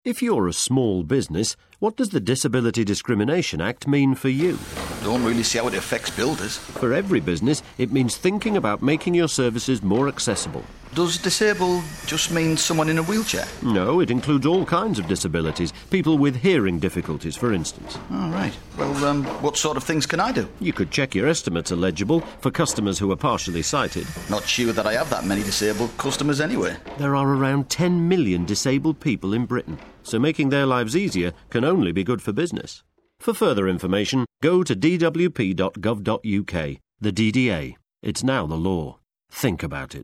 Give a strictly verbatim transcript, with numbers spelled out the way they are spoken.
If you're a small business, what does the Disability Discrimination Act mean for you? Don't really see how it affects builders. For every business, it means thinking about making your services more accessible. Does disabled just mean someone in a wheelchair? No, it includes all kinds of disabilities. People with hearing difficulties, for instance. All right. Well, um, what sort of things can I do? You could check your estimates are legible for customers who are partially sighted. Not sure that I have that many disabled customers anyway. There are around ten million disabled people in Britain, so making their lives easier can only be good for business. For further information, go to d w p dot gov dot u k. The D D A. It's now the law. Think about it.